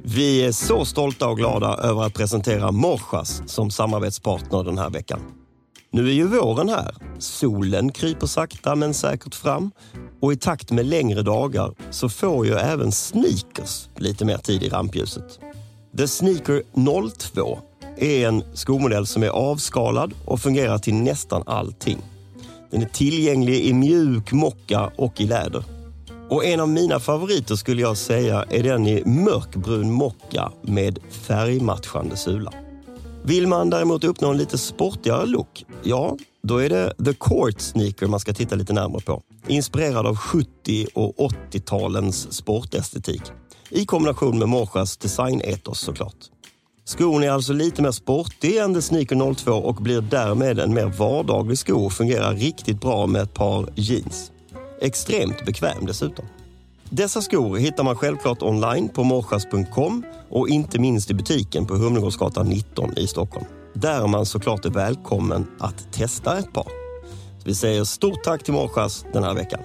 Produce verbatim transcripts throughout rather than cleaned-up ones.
Vi är så stolta och glada över att presentera Morsas som samarbetspartner den här veckan. Nu är ju våren här. Solen kryper sakta men säkert fram. Och i takt med längre dagar så får ju även sneakers lite mer tid i rampljuset. The Sneaker noll två är en skomodell som är avskalad och fungerar till nästan allting. Den är tillgänglig i mjuk mocka och i läder. Och en av mina favoriter skulle jag säga är den i mörkbrun mocka med färgmatchande sula. Vill man däremot uppnå en lite sportigare look, ja, då är det The Court Sneaker man ska titta lite närmare på. Inspirerad av sjuttio- och åttiotalens sportestetik. I kombination med Morsas designetos såklart. Skon är alltså lite mer sportig än The Sneaker noll två och blir därmed en mer vardaglig sko och fungerar riktigt bra med ett par jeans. Extremt bekväm dessutom. Dessa skor hittar man självklart online på morsas punkt com och inte minst i butiken på Humlegårdsgatan nitton i Stockholm. Där man såklart är välkommen att testa ett par. Så vi säger stort tack till Morsas den här veckan.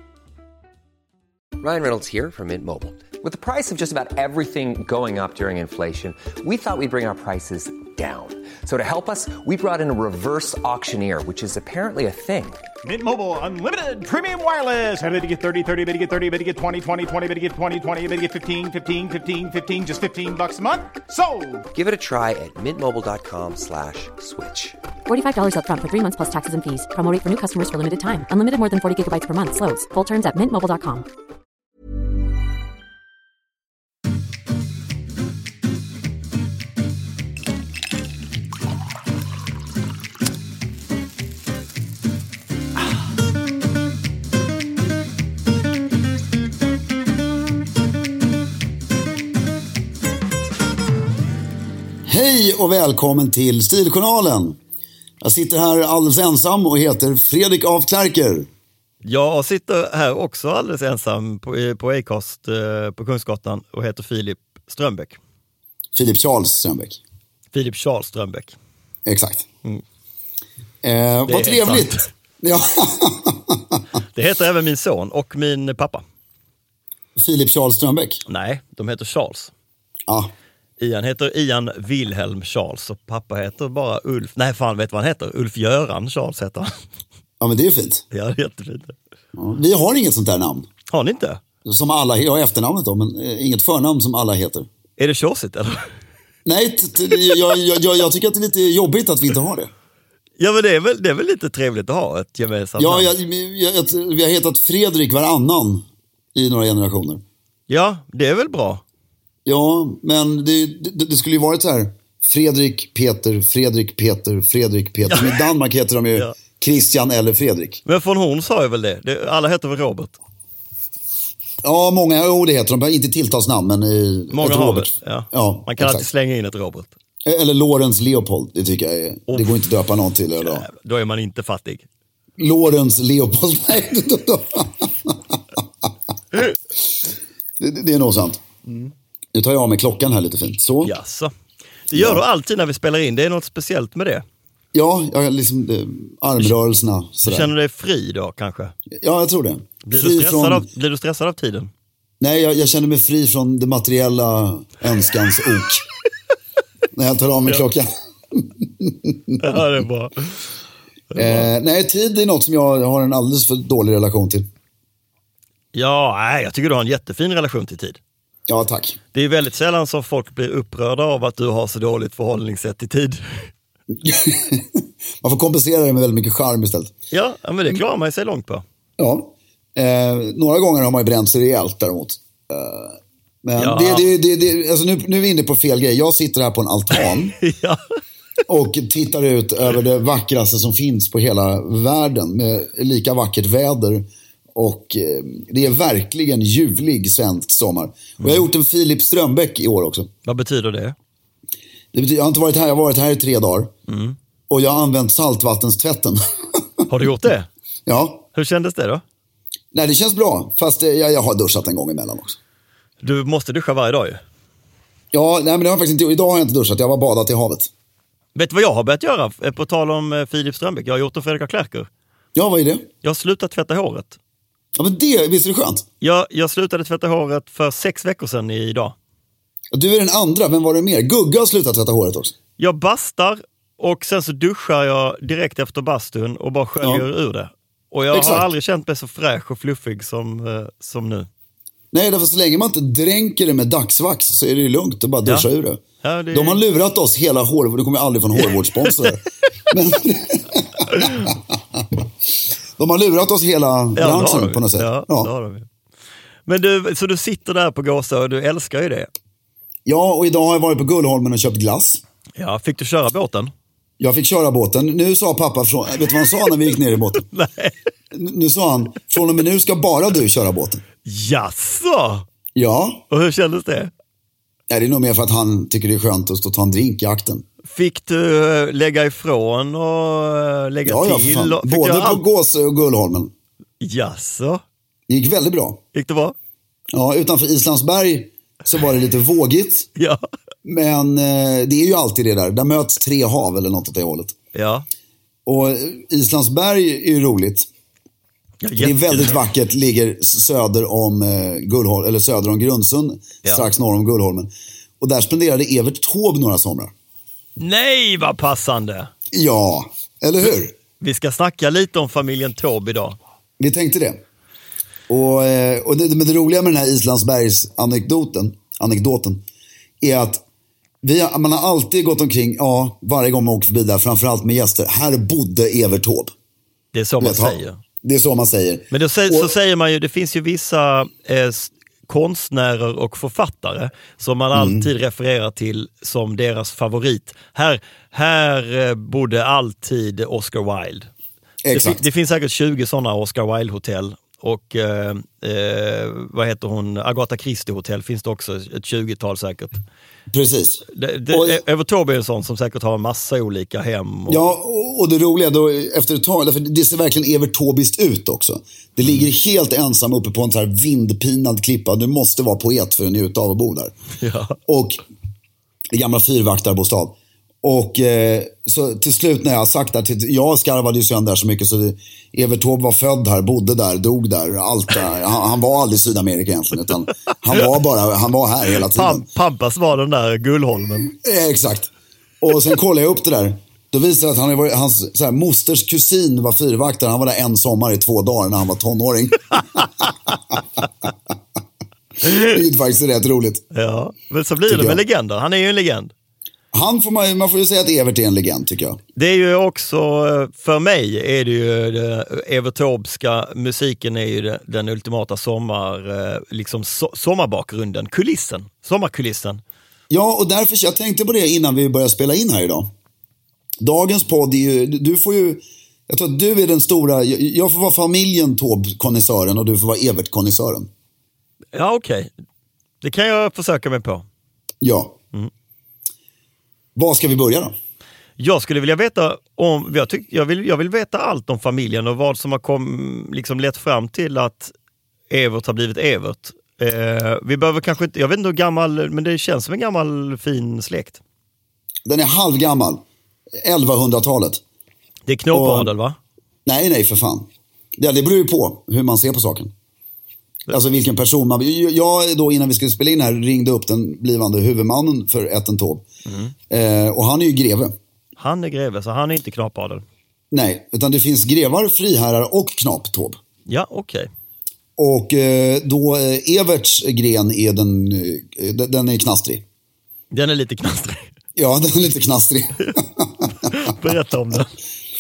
Ryan Reynolds here from Mint Mobile. With the price of just about everything going up during inflation, we thought we'd bring our prices down. So to help us, we brought in a reverse auctioneer, which is apparently a thing. Mint Mobile Unlimited Premium Wireless. How to get thirty, thirty, how to get thirty, how to get twenty, twenty, twenty, how to get twenty, twenty, how to get fifteen, fifteen, fifteen, fifteen, just fifteen bucks a month? Sold! Give it a try at mintmobile.com slash switch. forty-five dollars up front for three months plus taxes and fees. Promo rate for new customers for limited time. Unlimited more than forty gigabytes per month. Slows full terms at mint mobile dot com. Hej och välkommen till Stiljournalen. Jag sitter här alldeles ensam och heter Fredrik af Klerker. Jag sitter här också alldeles ensam på, på Acast eh, på Kungsgatan och heter Filip Strömbäck. Filip Charles Strömbäck. Filip Charles Strömbäck. Exakt. Mm. Eh, vad trevligt. Ja. Det heter även min son och min pappa. Filip Charles Strömbäck? Nej, de heter Charles. Ja. Ian heter Ian Wilhelm Charles och pappa heter bara Ulf. Nej, fan vet vad han heter. Ulf Göran Charles heter han. Ja, men det är fint. Ja, det är jättefint. Ja, vi har inget sånt där namn. Har ni inte? Som alla, jag har efternamnet då, men inget förnamn som alla heter. Är det tjåsigt eller? Nej, t- t- jag, jag, jag, jag tycker att det är lite jobbigt att vi inte har det. Ja, men det är väl, det är väl lite trevligt att ha ett gemensamt ja, namn. Ja, jag, jag, vi har hetat Fredrik varannan i några generationer. Ja, det är väl bra. Ja, men det, det, det skulle ju varit så här. Fredrik, Peter, Fredrik, Peter, Fredrik, Peter. Ja. Men i Danmark heter de ju ja. Christian eller Fredrik. Men från hon sa ju väl det. det alla heter väl Robert? Ja, många, jo det heter de. Inte tilltalsnamn, men i, många ett Robert. Ja. Ja, man kan exakt. alltid slänga in ett Robert. Eller Lawrence Leopold, det tycker jag är. Oh. Det går inte att döpa någon till. Eller då. Då är man inte fattig. Lawrence Leopold, nej. det, det är nog sant. Mm. Nu tar jag av mig klockan här lite fint. Så. Jaså. Det gör ja. du alltid när vi spelar in. Det är något speciellt med det. Ja, jag liksom det, armrörelserna. Sådär. Känner du dig fri då kanske? Ja, jag tror det. Blir, du stressad, från... av, blir du stressad av tiden? Nej, jag, jag känner mig fri från det materiella önskans ok. När jag tar av mig ja. klockan. Ja, det är bra. Det är bra. Eh, nej, tid är något som jag har en alldeles för dålig relation till. Ja, nej, jag tycker du har en jättefin relation till tid. Ja, tack. Det är väldigt sällan som folk blir upprörda av att du har så dåligt förhållningssätt till tid. Man får kompensera det med väldigt mycket charm istället. Ja, men det klarar man sig långt på. Ja, eh, några gånger har man ju bränt sig rejält däremot. Eh, men ja. det, det, det, det, alltså nu, nu är vi inne på fel grej. Jag sitter här på en altan ja. och tittar ut över det vackraste som finns på hela världen med lika vackert väder. Och eh, det är verkligen ljuvlig svensk sommar. Och jag har gjort en Filip Strömbäck i år också. Vad betyder det? Det betyder, jag har inte varit här, jag har varit här i tre dagar. Mm. Och jag har använt saltvattenstvätten. Har du gjort det? Ja. Hur kändes det då? Nej, det känns bra. Fast jag, jag har duschat en gång emellan också. Du måste duscha varje dag ju. Ja, nej men det har jag faktiskt inte. Idag har jag inte duschat, jag har badat i havet. Vet du vad jag har börjat göra? På tal om Filip Strömbäck. Jag har gjort en Fredrik af Klerker. Ja, vad är det? Jag har slutat tvätta håret. Ja, men det, visst är det skönt? Jag, jag slutade tvätta håret för sex veckor sedan idag. Du är den andra, vem var det mer? Gugga har slutat tvätta håret också. Jag bastar och sen så duschar jag direkt efter bastun och bara sköljer ja. ur det. Och jag Exakt. har aldrig känt mig så fräsch och fluffig som, eh, som nu. Nej, därför så länge man inte dränker det med dagsvax så är det ju lugnt att bara duscha ja. ur det. Ja, det... De har lurat oss hela håret, det kommer aldrig från hårvårdssponsor. Men... De har lurat oss hela branschen ja, på något sätt. Ja, ja. Det har de. Men du, så du sitter där på Gåsö och du älskar ju det. Ja, och idag har jag varit på Gullholmen och köpt glass. Ja, fick du köra båten? Jag fick köra båten. Nu sa pappa, från, vet du vad han sa när vi gick ner i båten? Nej. Nu sa han, från och med nu ska bara du köra båten. Jaså? Ja. Och hur kändes det? Ja, det är nog mer för att han tycker det är skönt att stå och ta en drink i akten. Fick du lägga ifrån och lägga ja, till? Ja, både på all... Gåsö och Gullholmen. Jaså? Det gick väldigt bra. Gick det bra? Ja, utanför Islandsberg så var det lite vågigt. Ja. Men eh, det är ju alltid det där. Där möts tre hav eller något åt det hållet. Ja. Och Islandsberg är ju roligt. Ja, det är väldigt vackert, ligger söder om eh, Gullholm, eller söder om Grundsund, ja. strax norr om Gullholmen. Och där spenderade Evert Taube några somrar. Nej, vad passande. Ja, eller hur? Vi ska snacka lite om familjen Taube idag. Vi tänkte det. Och, eh, och det, men det roliga med den här Islandsbergs anekdoten, anekdoten är att vi har, man har alltid gått omkring, ja, varje gång man åker förbi där, framförallt med gäster, här bodde Evert Taube. Det är så man säger. Det är så man säger. Men då säger, och, så säger man ju, det finns ju vissa eh, konstnärer och författare som man mm. alltid refererar till som deras favorit. Här, här eh, bodde alltid Oscar Wilde. Exakt. Det, det finns säkert tjugo sådana Oscar Wilde-hotell. Och eh, eh, vad heter hon? Agatha Christie-hotell finns det också, ett tjugotal säkert. Precis. Det, det, och, Evert Taube är en sån som säkert har en massa olika hem. Och... Ja, och det roliga då, efter ett tag, för det ser verkligen Evert Taubist ut också. Det ligger mm. helt ensam uppe på en så här vindpinad klippa. Du måste vara poet för att njuta av att bo där. Ja. Och det gamla fyrvaktarbostad. Och eh, så till slut när jag har sagt att jag skarvade ju sönder så mycket så det, Evert Taube var född här, bodde där, dog där, allt där. Han, han var aldrig i Sydamerika egentligen, utan han var bara, han var här hela tiden. Pam, Pampas var den där Gullholmen. Eh, exakt. Och sen kollade jag upp det där. Då visade det att han var, hans så här, mosters kusin var fyrvaktare. Han var där en sommar i två dagar när han var tonåring. Det är faktiskt rätt roligt. Ja, men så blir det med legender. Han är ju en legend. Han får man, man får ju säga att Evert är en legend, tycker jag. Det är ju också, för mig är det ju det, Evert Taubska musiken är ju det, den ultimata sommar, liksom so, sommarbakgrunden, kulissen, sommarkulissen. Ja, och därför, jag tänkte på det innan vi började spela in här idag. Dagens podd är ju, du får ju, jag tror att du är den stora, jag, jag får vara familjen Taube-konnässören och du får vara Evert-konnässören. Ja, okej. Okay. Det kan jag försöka mig på. Ja. Mm. Var ska vi börja då? Jag skulle vilja veta om, jag, tyck, jag, vill, jag vill veta allt om familjen och vad som har kom, liksom lett fram till att Evert har blivit Evert. Eh, vi behöver kanske inte, jag vet inte hur gammal, men det känns som en gammal fin släkt. Den är halvgammal, elvahundratalet. Det är knåpadel, va? Nej, nej för fan. Det, det beror ju på hur man ser på saken. Alltså vilken person man... Jag då innan vi skulle spela in här ringde upp den blivande huvudmannen för Etten Taube. Mm. Eh, och han är ju greve. Han är greve, så han är inte knapadel. Nej, utan det finns grevar, friherrar och knap Taube. Ja, okej. Okay. Och eh, då eh, Everts gren är den, eh, den är knastrig. Den är lite knastrig. Ja, den är lite knastrig. Berätta om det.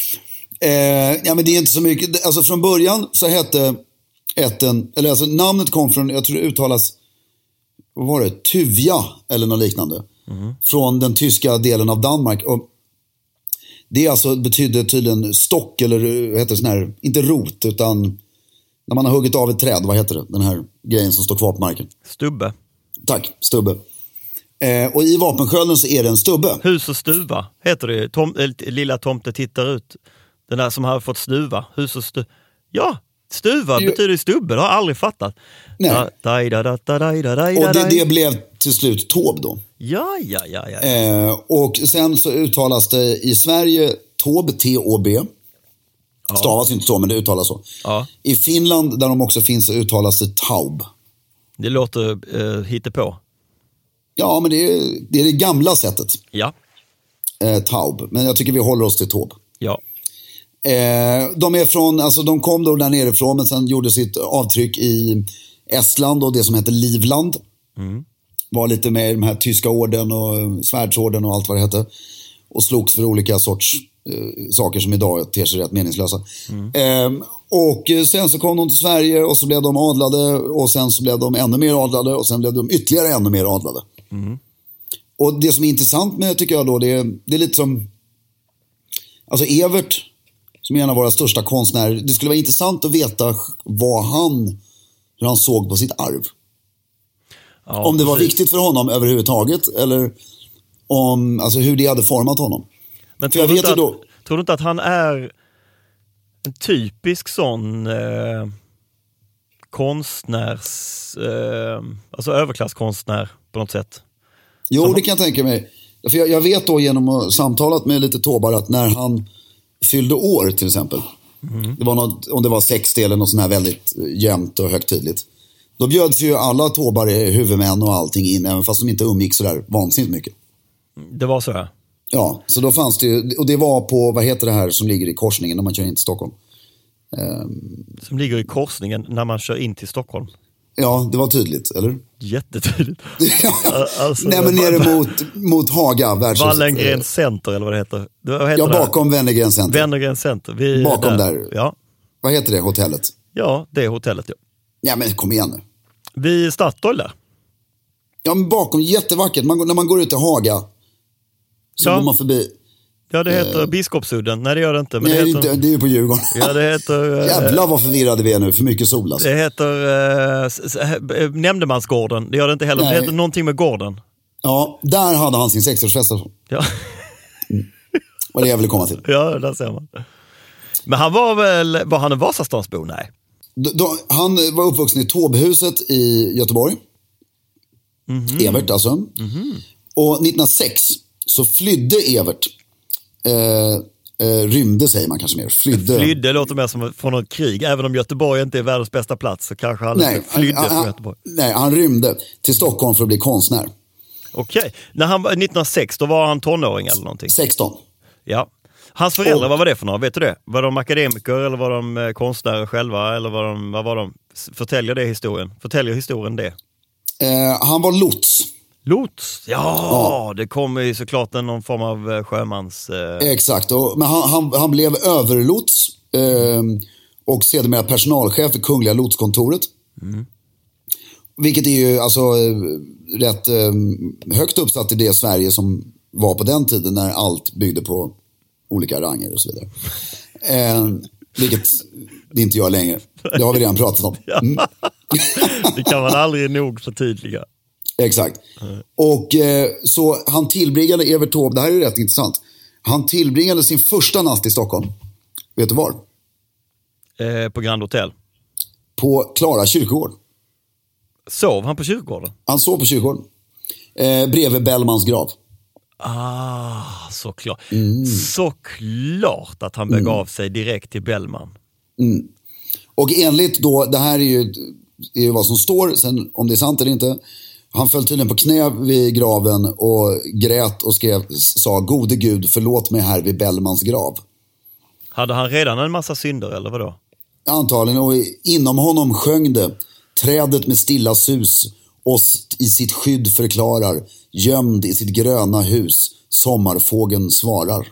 Eh, ja, men det är inte så mycket. Alltså från början så hette Etten, eller alltså namnet kom från, jag tror det uttalas, vad var det? Tuvja eller något liknande. Mm. Från den tyska delen av Danmark. Och det alltså betyder tydligen stock eller vad heter det, sån här, inte rot utan när man har huggit av ett träd, vad heter det? Den här grejen som står kvar på marken. Stubbe. Tack, stubbe. Eh, och i vapenskölden så är det en stubbe. Hus och stuva heter det. Tom, äh, lilla tomte tittar ut. Den där som har fått stuva. Hus och stuva. Ja, stuva jo. betyder stubbe. Det har jag aldrig fattat. Nej. Da, da, da, da, da, da, da, och det, det blev till slut Taube då. Ja, ja, ja. ja. Eh, och sen så uttalas det i Sverige Taube, T O B. Ja. Stavas inte så, men det uttalas så. Ja. I Finland, där de också finns, så uttalas det Taube. Det låter eh, hittepå. Ja, men det är det, är det gamla sättet. Ja. Eh, Taub. Men jag tycker vi håller oss till Taube. Ja. Eh, de är från, alltså de kom då där nerifrån, men sen gjorde sitt avtryck i Estland och det som heter Livland. Mm. Var lite med i de här tyska orden och svärdsorden och allt vad det hette. Och slogs för olika sorts eh, saker som idag ter sig rätt meningslösa. Mm. Eh, och sen så kom de till Sverige och så blev de adlade. Och sen så blev de ännu mer adlade. Och sen blev de ytterligare ännu mer adlade. Mm. Och det som är intressant med, tycker jag då, det är, det är lite som... Alltså Evert, som är en av våra största konstnärer. Det skulle vara intressant att veta vad han, hur han såg på sitt arv. Ja, om det var precis. Viktigt för honom överhuvudtaget. Eller om, alltså hur det hade format honom. Men tror, jag du vet att, då, tror du inte att han är en typisk sån eh, konstnärs, eh, alltså överklasskonstnär på något sätt? Jo, Som... det kan jag tänka mig. För jag, jag vet då genom att samtalat med lite Tåbar att när han fyllde år till exempel. Mm. Det var något, om det var sextio eller något sånt här väldigt jämnt och högtidligt. Då bjöds ju alla Tåbare, huvudmän och allting in, även fast de inte umgick så där vansinnigt mycket. Det var så här? Ja, så då fanns det ju, och det var på, vad heter det här som ligger i korsningen när man kör in till Stockholm? Um, som ligger i korsningen när man kör in till Stockholm? Ja, det var tydligt, eller? Jättetydligt. alltså, Nej, men nere mot, mot Haga, världshuset. Wallengrens center, eller vad det heter. Vad heter ja, bakom Wennergrens center. Wennergrens center. Vi bakom där. där. Ja. Vad heter det, hotellet? Ja, det är hotellet, ja. Ja, men kom igen nu. Vi Statoil där. Ja, men bakom, jättevackert. Man, när man går ut till Haga så ja. går man förbi. Ja, det heter eh, Biskopsudden. Nej, det gör det inte. Men nej, det, heter... det, det är ju på Djurgården. Ja, det heter... Eh, Jävlar vad förvirrade vi är nu. För mycket sol alltså. Det heter eh, Nämndemansgården. Det gör det inte heller. Nej. Det heter någonting med gården. Ja, där hade han sin sextioårsfest. Ja. Mm. Vad det jag ville komma till. Ja, där ser man. Men han var väl... Var han en Vasastansbo? Nej. Då, då, han var uppvuxen i Tåbhuset i Göteborg. Mm-hmm. Evert alltså. Mm-hmm. Och nittonhundrasex så flydde Evert. Eh, eh, rymde säger man kanske mer. Flydde. Flydde låter mer som från något krig. Även om Göteborg inte är världens bästa plats så kanske han nej, flydde han, från Göteborg. Nej, han rymde till Stockholm för att bli konstnär. Okej. Okay. När han var nittonhundrasex då var han tonåring eller någonting? sexton. Ja. Hans föräldrar, och, vad var det för några? Vet du det? Var de akademiker eller var de konstnärer själva? Eller var de, vad var de? Förtäljer det historien? Förtäljer historien det? Eh, han var lots. Lots? Ja, ja, det kommer ju såklart någon form av sjömans... Eh... Exakt, och, men han, han, han blev överlots eh, och sedermera personalchef för Kungliga lotskontoret. Mm. Vilket är ju alltså rätt eh, högt uppsatt i det Sverige som var på den tiden när allt byggde på olika ranger och så vidare. Eh, vilket det inte gör längre. Det har vi redan pratat om. Mm. Det kan man aldrig nog förtydliga. Exakt. Mm. Och eh, så han tillbringade Evert Taube, det här är rätt intressant. Han tillbringade sin första natt i Stockholm. Vet du var? Eh, på Grand Hotel. På Klara kyrkogård. Sov han på kyrkogården? Han sov på kyrkogården. Eh, bredvid Bellmans grav. Ah, såklart. Mm. Såklart att han begav mm. sig direkt till Bellman. Mm. Och enligt då, det här är ju, är ju vad som står, sen om det är sant eller inte. Han föll tydligen på knä vid graven och grät och skrev, sa gode Gud förlåt mig här vid Bellmans grav. Hade han redan en massa synder eller vadå? Antagligen, och inom honom sjöng det trädet med stilla sus oss i sitt skydd förklarar, gömd i sitt gröna hus, sommarfågeln svarar.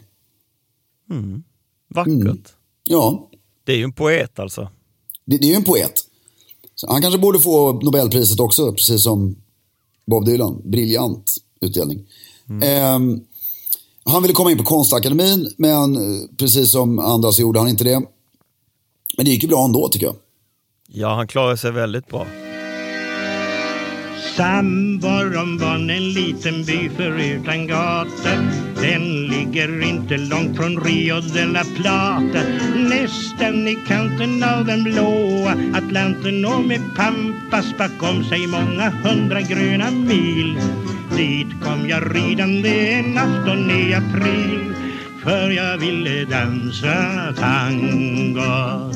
Mm. Vackert. Mm. Ja. Det är ju en poet alltså. Det, det är ju en poet. Så han kanske borde få Nobelpriset också, precis som Bob Dylan. Briljant utdelning. Mm. Eh, han ville komma in på Konstakademin, men precis som andra så gjorde han inte det. Men det gick ju bra ändå tycker jag. Ja, han klarade sig väldigt bra. Samboron var en liten by förutan gata. Den ligger inte långt från Rio de la Plata. Nästan i kanten av den blåa Atlanten och med pampas bakom sig många hundra gröna mil. Dit kom jag ridande en afton i april, för jag ville dansa tango.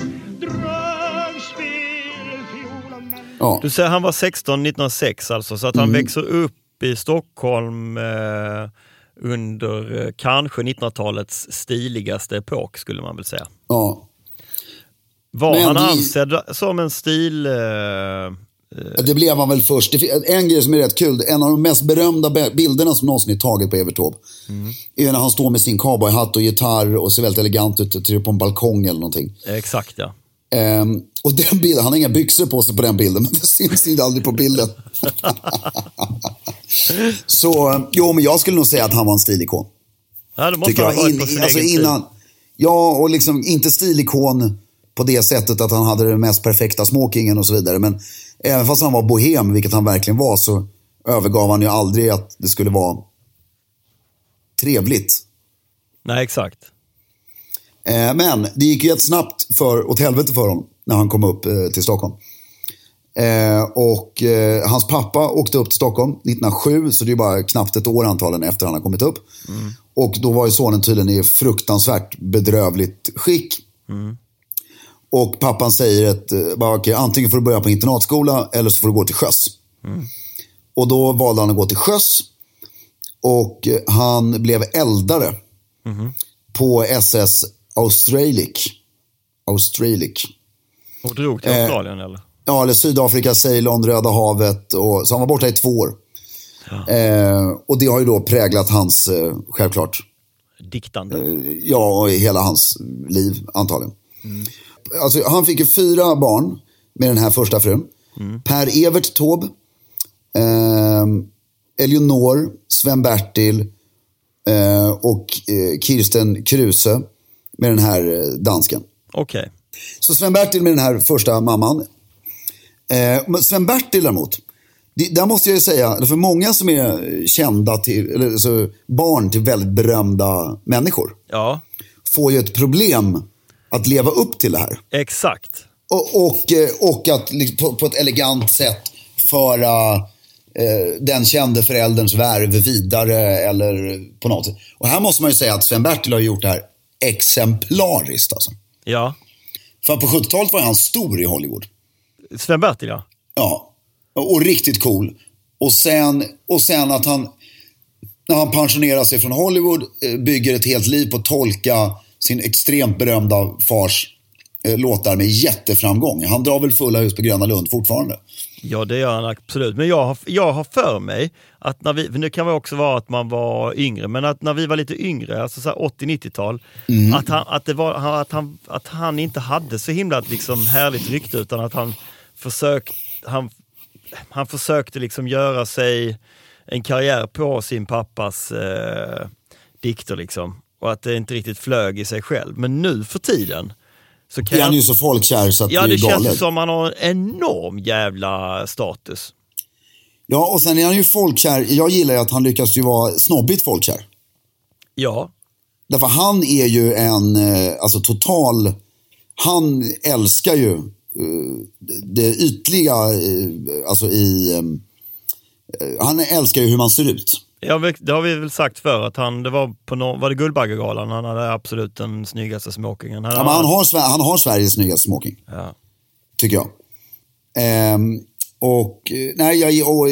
Ja. Du säger han var sexton nittonhundrasex alltså, så att han mm. växer upp upp i Stockholm eh, under eh, kanske nittonhundratalets stiligaste epok, skulle man väl säga. Ja. Var Men han det- ansedd som en stil... Eh, Det blev han väl först. Det fin- En grej som är rätt kul, en av de mest berömda be- bilderna som någonsin är taget på Evert Taube mm. är när han står med sin cowboyhatt och gitarr och ser väldigt elegant ut, typ på en balkong eller någonting. exakt, ja. Ehm, och den bilden, han har inga byxor på sig på den bilden, men det syns inte aldrig på bilden. Så, jo, men jag skulle nog säga att han var en stilikon. Ja, det måste Tycker han ha jag. varit In, på sin alltså egen innan, tid. ja, och liksom inte stilikon på det sättet att han hade den mest perfekta smokingen och så vidare. Men även fast han var bohem, vilket han verkligen var, så övergav han ju aldrig att det skulle vara trevligt. Nej, exakt. Eh, men det gick ju ett snabbt för, åt helvete för honom när han kom upp eh, till Stockholm. Eh, och eh, hans pappa åkte upp till Stockholm nittonhundrasju, så det är bara knappt ett år antagligen efter han har kommit upp. Mm. Och då var ju sonen tydligen i fruktansvärt bedrövligt skick. Mm. Och pappan säger att eh, bara, okay, antingen får du börja på internatskola eller så får du gå till sjöss. Mm. Och då valde han att gå till sjöss. Och eh, han blev eldare mm. på S S Australic. Australic. Och drog till Australien eh, eller? Ja, eller Sydafrika, Ceylon, Röda havet. Och, så han var borta i två år. Ja. Eh, och det har ju då präglat hans, eh, självklart. Diktande. Eh, ja, och hela hans liv antagligen. Mm. Alltså, han fick ju fyra barn med den här första frun. Mm. Per Evert Taube, eh, Eleonor, Sven-Bertil eh, och eh, Kirsten Kruse med den här eh, dansken. Okej. Okay. Så Sven-Bertil med den här första mamman. Eh, men Sven-Bertil däremot, det, där måste jag ju säga, för många som är kända till, eller alltså, barn till väldigt berömda människor, ja. får ju ett problem att leva upp till det här. Exakt. Och, och, och att på, på ett elegant sätt föra eh, den kände förälderns värv vidare eller på något sätt. Och här måste man ju säga att Sven-Bertil har gjort det här exemplariskt alltså. Ja. För på sjuttiotalet var han stor i Hollywood. Sven-Bertil, ja. Ja, och riktigt cool. Och sen, och sen att han, när han pensionerar sig från Hollywood, bygger ett helt liv på att tolka sin extremt berömda fars eh, låtar med jätteframgång. Han drar väl fulla hus på Gröna Lund fortfarande. Ja, det gör han absolut. Men jag har, jag har för mig att när vi, nu kan det också vara att man var yngre, men att när vi var lite yngre, alltså så här åttio-nittiotal, mm. att, han, att, det var, att, han, att han inte hade så himla liksom härligt rykte, utan att han, försök, han, han försökte liksom göra sig en karriär på sin pappas eh, dikter liksom. Och att det inte riktigt flög i sig själv. Men nu för tiden så kan är han jag... ju så folkkär så att ja, det är det galet. känns som att han har en enorm jävla status. Ja, och sen är han ju folkkär. Jag gillar ju att han lyckas ju vara snobbigt folkkär. Ja. Därför han är ju en alltså total, han älskar ju uh, det ytliga uh, alltså i um, uh, han älskar ju hur man ser ut. Ja, det har vi väl sagt för att han, det var på no, var det Guldbaggegalan, han hade absolut den snyggaste smokingen. Han, ja, men han, har, han har Sveriges snyggaste smoking. Ja. Tycker jag. Ehm, och nej, jag och,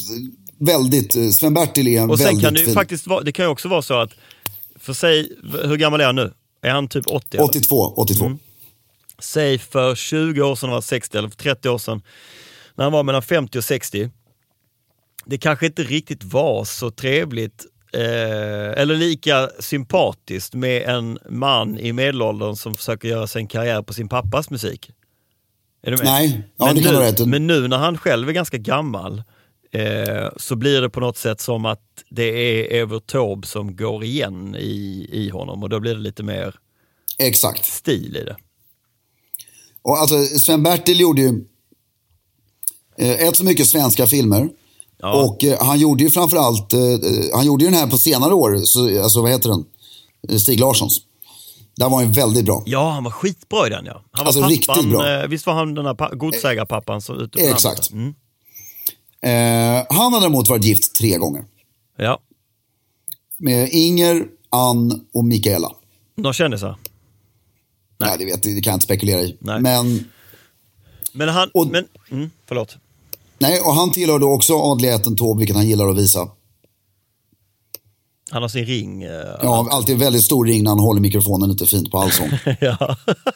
väldigt, Sven-Bertil är en och sen väldigt kan det ju fin. faktiskt vara, det kan ju också vara så att, för sig, hur gammal är han nu? Är han typ åttio? åttiotvå, åttiotvå. Mm. Säg för tjugo år sedan, var sextio, eller för trettio år sedan, när han var mellan femtio och sextio. Det kanske inte riktigt var så trevligt eh, eller lika sympatiskt med en man i medelåldern som försöker göra sig en karriär på sin pappas musik. Är du med? Nej, ja, men, det kan nu, vara rätt. men nu när han själv är ganska gammal eh, så blir det på något sätt som att det är Evert Taube som går igen i, i honom, och då blir det lite mer exakt stil i det. Och alltså Sven-Bertil gjorde ju eh, ett så mycket svenska filmer. Ja. Och eh, han gjorde ju framförallt eh, han gjorde ju den här på senare år, så, alltså vad heter den? Stig Larssons. Där var han väldigt bra. Ja, han var skitbra i den, ja. Han var alltså pappan, riktigt bra. Eh, visst var han den här pa- godsägarpappan som ute på eh, exakt. Mm. Eh, han har däremot varit gift tre gånger. Ja. Med Inger, Ann och Mikaela. De kände så? Nej, Nej det, vet, det kan jag inte spekulera i. Nej. Men... Men han... Och, men, mm, förlåt. Nej, och han tillhör då också adliga ätten Taube, vilket han gillar att visa. Han har sin ring. Uh, ja, alltid en väldigt stor ring när han håller mikrofonen lite fint på allsång. Ja.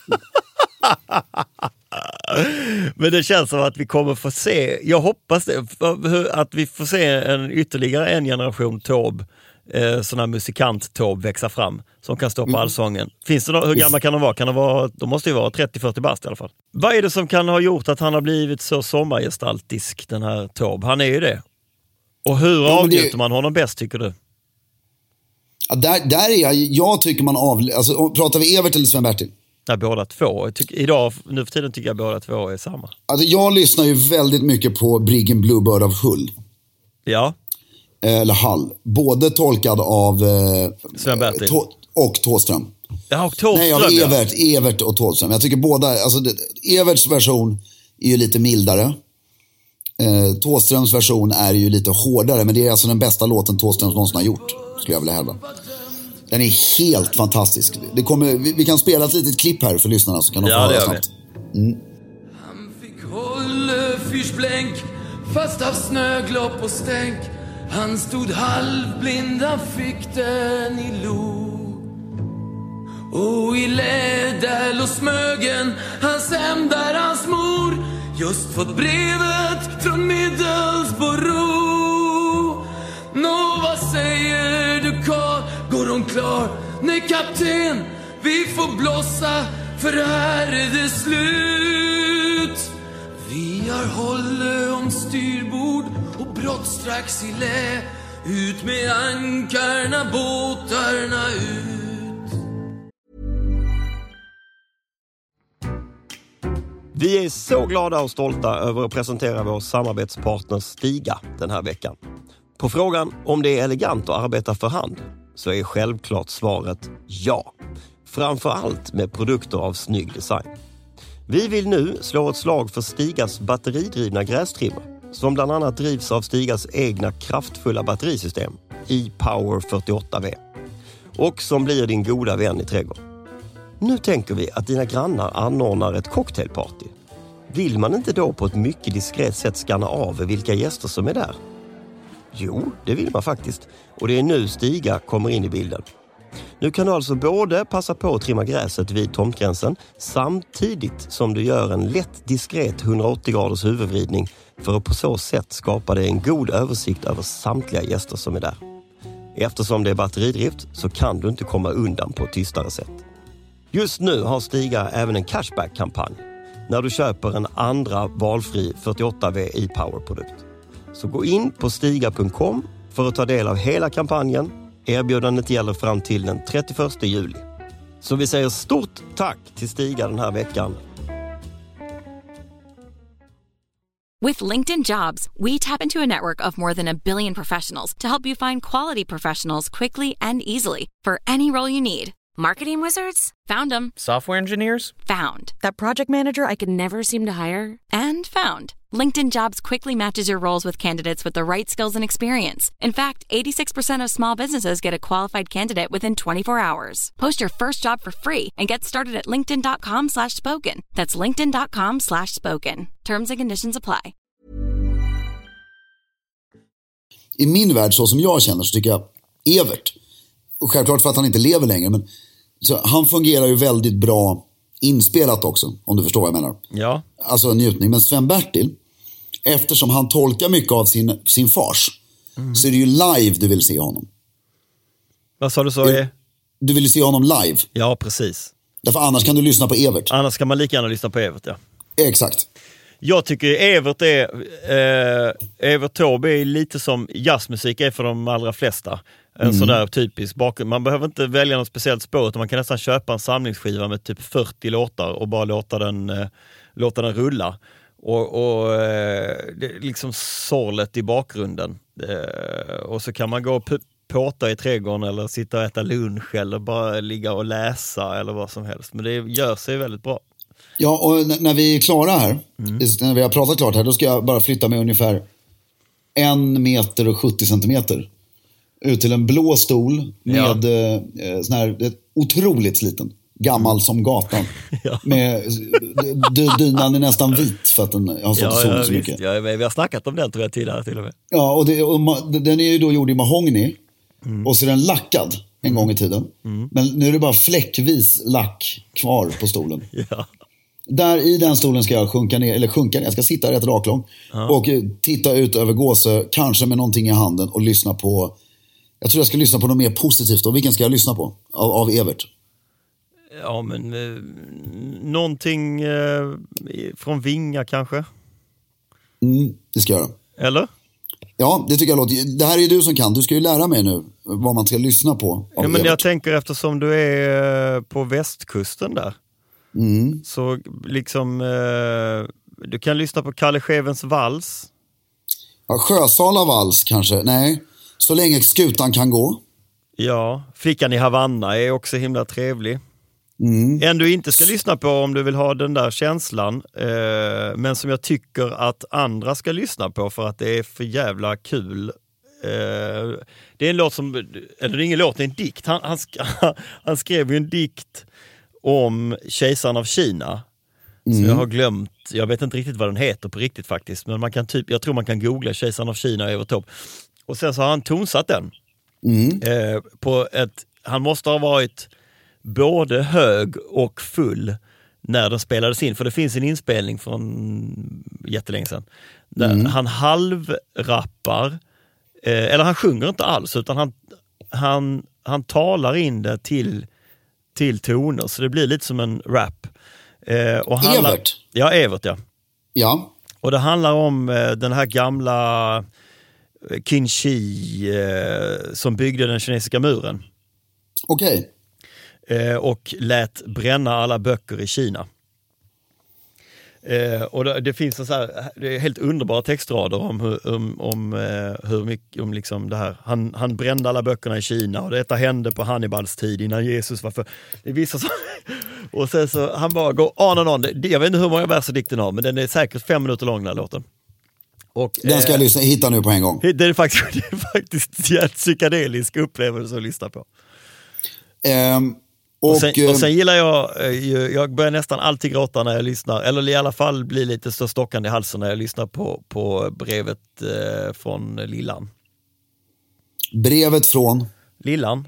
Men det känns som att vi kommer få se, jag hoppas det, att vi får se en ytterligare en generation Taube, eh, sån här musikant Taube växa fram som kan stå på allsången. Finns det någon, hur gamla kan de vara? Kan de vara? De måste ju vara trettio fyrtio bast i alla fall. Vad är det som kan ha gjort att han har blivit så sommargestaltisk, den här Taube? Han är ju det. Och hur ja, avnjuter det... man honom bäst, tycker du? Ja, där, där är jag, jag tycker man av, alltså pratar vi Evert eller Sven-Bertil? Ja, båda två. Jag tycker, idag, nu för tiden tycker jag båda två är samma. Alltså, jag lyssnar ju väldigt mycket på Briggen Bluebird av Hull. Ja. Eller Hall. Både tolkad av eh, Sven-Bertil to- och Thåström. Ja, och Thåström. Nej, av Evert, ja. Evert och Thåström. Jag tycker båda, alltså det, Everts version är ju lite mildare. Eh, Thåströms version är ju lite hårdare, men det är alltså den bästa låten Thåström någonsin har gjort, skulle jag vilja hävda. Den är helt fantastisk. Det kommer, vi, vi kan spela ett litet klipp här för lyssnarna, så kan de ja, få höra snabbt. Mm. Han fick hålla fyrsblänk fast av snöglopp och stänk. Han stod halvblinda, fick den i lo. Och i Lädel och Smögen, hans hem där hans mor just fått brevet från Middlesbrough. Nå, vad säger du, Karl? Går hon klar? Nej, kapten, vi får blåsa, för här är det slut. Vi har hållit om styrbord och brott strax i lä. Ut med ankarna, båtarna ut. Vi är så glada och stolta över att presentera vår samarbetspartner Stiga den här veckan. På frågan om det är elegant att arbeta för hand så är självklart svaret ja. Framför allt med produkter av snygg design. Vi vill nu slå ett slag för Stigas batteridrivna grästrimmer som bland annat drivs av Stigas egna kraftfulla batterisystem E-Power fyrtioåtta V och som blir din goda vän i trädgården. Nu tänker vi att dina grannar anordnar ett cocktailparty. Vill man inte då på ett mycket diskret sätt skanna av vilka gäster som är där? Jo, det vill man faktiskt. Och det är nu Stiga kommer in i bilden. Nu kan du alltså både passa på att trimma gräset vid tomtgränsen samtidigt som du gör en lätt diskret hundraåttio graders huvudvridning för att på så sätt skapa dig en god översikt över samtliga gäster som är där. Eftersom det är batteridrift så kan du inte komma undan på ett tystare sätt. Just nu har Stiga även en cashback-kampanj när du köper en andra valfri fyrtioåtta V E-Power-produkt. Så gå in på stiga punkt com för att ta del av hela kampanjen. Erbjudandet gäller fram till den trettioförsta juli. Så vi säger stort tack till Stiga den här veckan. With LinkedIn Jobs, we tap into a network of more than a billion professionals to help you find quality professionals quickly and easily for any role you need. Marketing wizards? Found them. Software engineers? Found. That project manager I could never seem to hire? And found. LinkedIn Jobs quickly matches your roles with candidates with the right skills and experience. In fact, eighty-six percent of small businesses get a qualified candidate within twenty-four hours. Post your first job for free and get started at linkedin.com slash spoken. That's linkedin.com slash spoken. Terms and conditions apply. I min värld, så som jag känner, så tycker jag Evert, och självklart för att han inte lever längre, men så han fungerar ju väldigt bra inspelat också, om du förstår vad jag menar. Ja. Alltså en njutning. Men Sven-Bertil, eftersom han tolkar mycket av sin, sin fars, mm. så är det ju live du vill se honom. Vad sa du så? Du, du vill se honom live. Ja, precis. Därför annars kan du lyssna på Evert. Annars kan man lika gärna lyssna på Evert, ja. Exakt. Jag tycker Evert är eh, Evert Taube är lite som jazzmusik är för de allra flesta. En mm. sån där typisk bakgrund. Man behöver inte välja något speciellt spår, utan man kan nästan köpa en samlingsskiva med typ fyrtio låtar och bara låta den, eh, låta den rulla. Och, och eh, det är liksom sorlet i bakgrunden. Eh, och så kan man gå och p- påta i trädgården eller sitta och äta lunch eller bara ligga och läsa eller vad som helst. Men det gör sig väldigt bra. Ja, och n- när vi är klara här, mm. när vi har pratat klart här, då ska jag bara flytta mig ungefär en meter och sjuttio centimeter ut till en blå stol med ja. eh, sån här, ett otroligt sliten. Gammal som gatan. Ja. Med, d- dynan är nästan vit för att den har stått Ja, i solen ja, så visst. mycket. Ja, vi har snackat om den tror jag tidigare till och med. Ja, och, det, och ma- den är ju då gjord i mahogny. Mm. Och så är den lackad en mm. gång i tiden. Mm. Men nu är det bara fläckvis lack kvar på stolen. Ja. Där i den stolen ska jag sjunka ner, eller sjunka ner, jag ska sitta rätt raklång. Ja. Och titta ut över Gåsö, kanske med någonting i handen och lyssna på, jag tror jag ska lyssna på något mer positivt. Och vilken ska jag lyssna på? Av, av Evert? Ja, men eh, någonting eh, från Vinga kanske? Mm, det ska jag göra. Eller? Ja, det tycker jag låter. Det här är ju du som kan. Du ska ju lära mig nu vad man ska lyssna på. Ja, men jag tänker eftersom du är på västkusten där. Mm. Så liksom eh, du kan lyssna på Kalle Schewens vals. Ja, Sjösala vals kanske. Nej, Så länge skutan kan gå. Ja, Flickan i Havanna är också himla trevlig. Mm. En du inte ska lyssna på om du vill ha den där känslan, eh, men som jag tycker att andra ska lyssna på för att det är för jävla kul. Eh, det är en låt som, eller det är ingen låt, det är en dikt. Han, han, sk- han skrev ju en dikt om kejsaren av Kina. Mm. Så jag har glömt, jag vet inte riktigt vad den heter på riktigt faktiskt, men man kan typ, jag tror man kan googla kejsaren av Kina över topp. Och sen så har han tonsatt den. Mm. Eh, på ett, han måste ha varit både hög och full när den spelades in, för det finns en inspelning från jättelänge sedan där mm. han halvrappar eh, eller han sjunger inte alls utan han, han, han talar in det till, till toner, så det blir lite som en rap. Eh, och handlar, Evert? Ja, Evert, ja. Ja. Och det handlar om eh, den här gamla Qin Shi eh, som byggde den kinesiska muren. Okej. Okay. Eh, och lät bränna alla böcker i Kina. Eh, och det, det finns så här, det är helt underbara textrader om hur, om, om, eh, hur mycket, om liksom det här. Han, han brände alla böckerna i Kina och detta hände på Hannibals tid innan Jesus var för... Det är vissa så, och sen så, han bara går on and on. Det, jag vet inte hur många verser dikten har, men den är säkert fem minuter lång den här låten. Och, den ska eh, jag lyssna, hitta nu på en gång. Det är faktiskt, det är faktiskt en psykedelisk upplevelse att lyssna på. Um, och, och, sen, och sen gillar jag, jag börjar nästan alltid gråta när jag lyssnar, eller i alla fall blir lite så stockande i halsen när jag lyssnar på, på brevet eh, från Lillan. Brevet från? Lillan.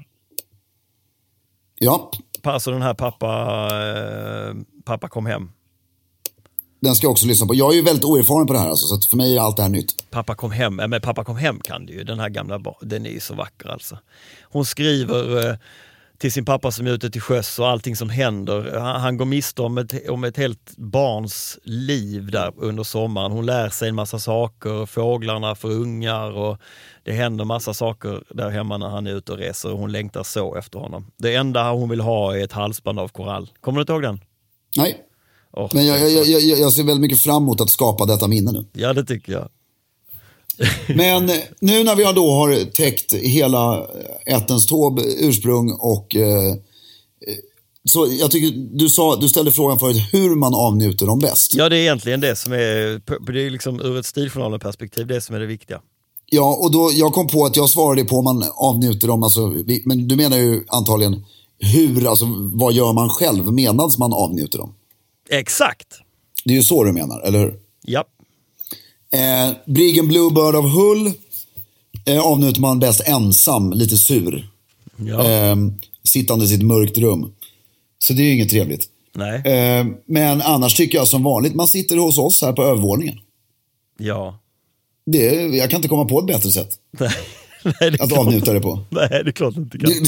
Ja. Alltså den här pappa, eh, pappa kom hem. Den ska jag också lyssna på. Jag är ju väldigt oerfaren på det här, alltså, så att för mig är allt det här nytt. Pappa kom hem, men pappa kom hem kan du ju. Den här gamla, den är ju så vacker alltså. Hon skriver eh, till sin pappa som är ute till sjöss och allting som händer. Han, han går miste om ett, om ett helt barns liv där under sommaren. Hon lär sig en massa saker, fåglarna för ungar och det händer massa saker där hemma när han är ute och reser och hon längtar så efter honom. Det enda hon vill ha är ett halsband av korall. Kommer du inte ihåg den? Nej. Oh, men jag, jag, jag, jag ser väldigt mycket fram emot att skapa detta minne nu. Ja, det tycker jag. Men nu när vi då har täckt hela Ättens Tåb, ursprung och eh, så jag tycker du sa, du ställde frågan förut hur man avnjuter dem bäst. Ja, det är egentligen det som är, det är liksom ur ett stiljournalen-perspektiv det som är det viktiga. Ja, och då jag kom på att jag svarade på om man avnjuter dem, alltså, men du menar ju antagligen hur, alltså vad gör man själv medans man avnjuter dem? Exakt. Det är ju så du menar, eller hur? Ja. Eh, Briggen Bluebird av Hull eh, avnjuter man bäst ensam, lite sur. Ja. Eh, sittande i sitt mörkt rum. Så det är ju inget trevligt. Nej. Eh, men annars tycker jag som vanligt, man sitter hos oss här på övervåningen. Ja. Det, jag kan inte komma på ett bättre sätt. Nej. Nej, det att avnjuta det på. Nej, det är klart inte kan.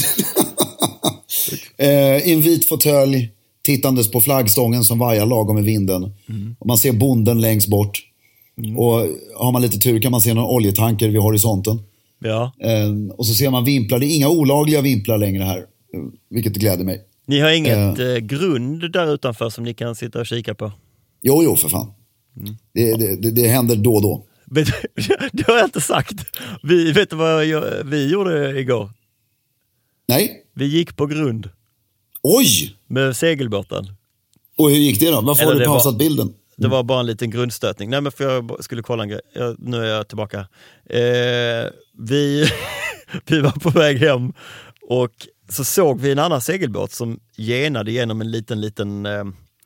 eh, I en vit fåtölj, tittandes på flaggstången som vajar lagom med vinden. Mm. Och man ser bonden längst bort. Mm. Och har man lite tur kan man se någon oljetanker vid horisonten. Ja. Eh, och så ser man vimplar. Det är inga olagliga vimplar längre här. Vilket gläder mig. Ni har inget eh, grund där utanför som ni kan sitta och kika på? Jo, jo, för fan. Mm. Det, det, det, det händer då och då. Men, det har jag inte sagt. Vi, vet du vad jag, vi gjorde igår? Nej. Vi gick på grund. Oj! Med segelbåten. Och hur gick det då? Varför har du pausat var, bilden? Det var bara en liten grundstötning. Nej, men för jag skulle kolla en grej. Jag, nu är jag tillbaka. Eh, vi, vi var på väg hem och så såg vi en annan segelbåt som genade genom en liten, liten eh,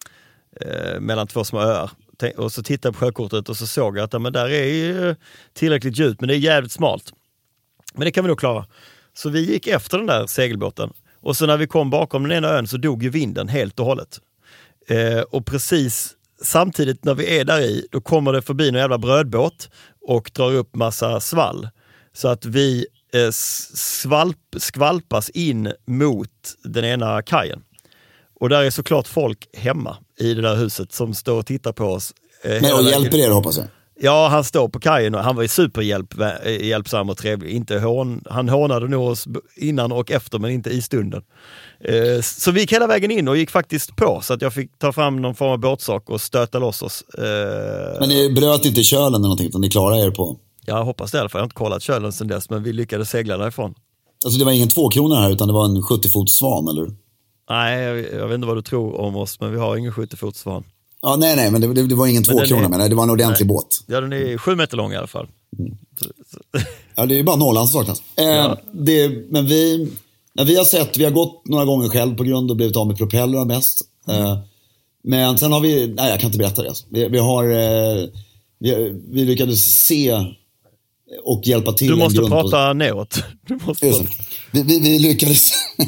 eh, mellan två små öar. Och så tittade jag på sjökortet och så såg jag att ja, men där är ju tillräckligt djupt, men det är jävligt smalt. Men det kan vi nog klara. Så vi gick efter den där segelbåten. Och så när vi kom bakom den ena ön så dog ju vinden helt och hållet. Eh, och precis samtidigt när vi är där i, då kommer det förbi en jävla brödbåt och drar upp massa svall. Så att vi eh, skvalp, skvalpas in mot den ena kajen. Och där är såklart folk hemma i det där huset som står och tittar på oss. Eh, Men och hjälper er, hoppas jag. Ja, han står på kajen och han var ju superhjälpsam och trevlig. Inte hån, han hånade nog oss innan och efter, men inte i stunden. Eh, så vi gick hela vägen in och gick faktiskt på, så att jag fick ta fram någon form av båtsak och stöta loss oss. Eh, men ni bröt inte kölen eller någonting, utan ni klarade er på? Jag hoppas det i alla fall. Jag har inte kollat kölen sedan dess, men vi lyckades segla därifrån. Alltså det var ingen två kronor här, utan det var en sjuttio-fots svan, eller? Nej, jag, jag vet inte vad du tror om oss, men vi har ingen sjuttio-fots svan. Ja, nej, nej, men det, det, det var ingen två kronor, men det var en ordentlig nej. båt. Ja, den är sju meter lång i alla fall. Mm. Ja, det är ju bara nollan som saknas. Eh, ja. det, men vi, när vi har sett, vi har gått några gånger själv på grund och blivit av med propellrarna mest. Eh, men sen har vi, nej jag kan inte berätta det. Alltså. Vi, vi har, eh, vi, vi lyckades se och hjälpa till. Du måste prata på... neråt. Du måste prata. Vi, vi, vi, lyckades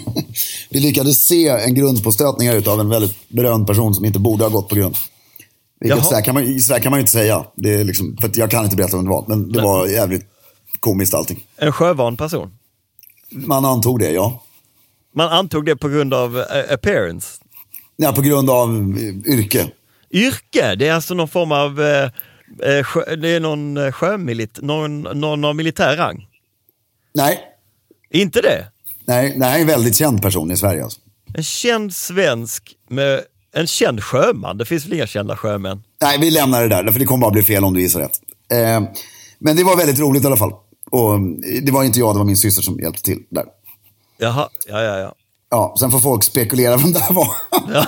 vi lyckades se en grundpåstötning här utav en väldigt berömd person som inte borde ha gått på grund. Vilket så här kan man, så här kan man ju inte säga. Det är liksom, för jag kan inte berätta om det var. Men det Nej. var jävligt komiskt allting. En sjövan person? Man antog det, ja. Man antog det på grund av appearance? Ja, på grund av yrke. Yrke? Det är alltså någon form av eh, sjö, det är någon sjömilit, någon, någon av militär rang? Nej. Inte det? Nej, nej, en väldigt känd person i Sverige alltså. En känd svensk med en känd sjöman. Det finns väl inga kända sjömän? Nej, vi lämnar det där, för det kommer bara bli fel om du gissar rätt. Eh, men det var väldigt roligt i alla fall. Och det var inte jag, det var min syster som hjälpte till där. Jaha, ja, ja, ja. Ja, sen får folk spekulera vem det här var. Ja.